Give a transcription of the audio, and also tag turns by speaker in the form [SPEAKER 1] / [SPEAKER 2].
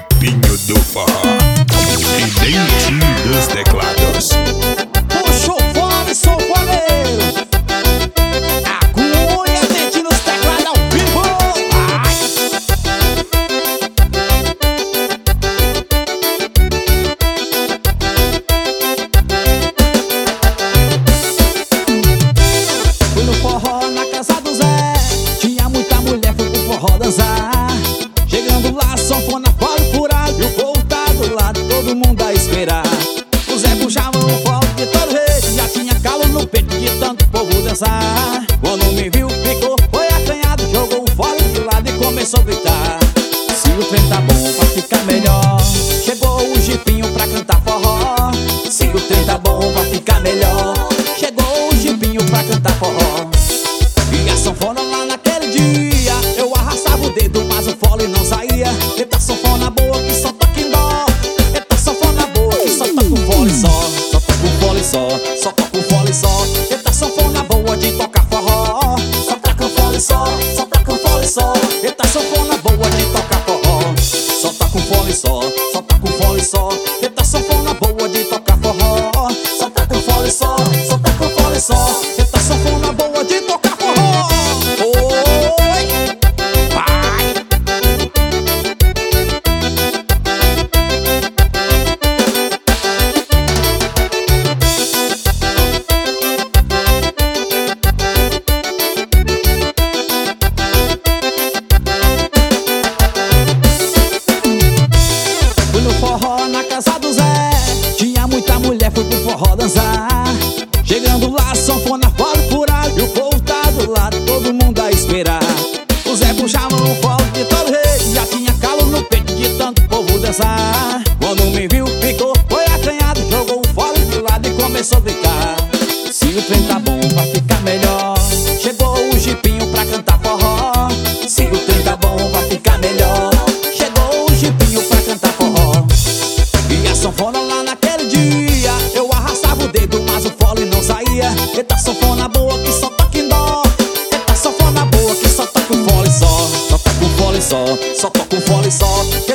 [SPEAKER 1] Jipinho do forró, vidente dos teclados.
[SPEAKER 2] Puxa o fone, sou foneiro. A cunha dente nos teclados ao vivo. Ai. Fui no forró na casa do Zé. Tinha muita mulher, fui pro forró dançar. Chegando lá, sanfona fora por alto. E o povo tá do lado, todo mundo a esperar. O Zé puxava o fogo de todo jeito. Já tinha calo no peito de tanto povo dançar. Quando me viu, ficou, foi acanhado. Jogou o fole de lado e começou a gritar: se o trem tá bom, vai ficar melhor. Chegou o jipinho pra cantar forró. Se o trem tá bom, vai ficar melhor. Chegou o jipinho pra cantar forró. E a sanfona lá naquele dia, eu arrastava o dedo, mas o fole não saía. Eita sanfona boa que só toca em dó. Eita sanfona boa que só toca o fole só. Só toca o fole só, só toca o fole só. Eita sanfona boa de tocar forró. Só toca o fole só, só toca o fole só. Eita sanfona boa de tocar forró. Só toca o fole só, só toca o fole só. Eita sanfona boa de tocar forró. Só toca o fole só, só toca o fole só. Eita sanfona boa de tocar forró. Oi, vai. Fui no forró na casa do Zé. Tinha muita mulher, fui pro forró dançar. Chegando lá, sanfona fora por alto. E o povo tá do lado, todo mundo a esperar. O Zé puxava o fogo de todo jeito. Já tinha calo no peito de tanto povo dançar. Quando me viu, ficou, foi acanhado. Jogou o fole de lado e começou a gritar: se o trem tá bom, vai ficar melhor. Chegou o jipinho pra cantar forró. Se o trem tá bom, vai ficar melhor. Chegou o jipinho pra cantar forró. E a sanfona lá naquele dia, eu arrastava o dedo, mas o fole não saía. Eita sanfona boa que só toca em dó. Eita sanfona boa que só toca o fole só. Só toca o fole só, só toca o fole só.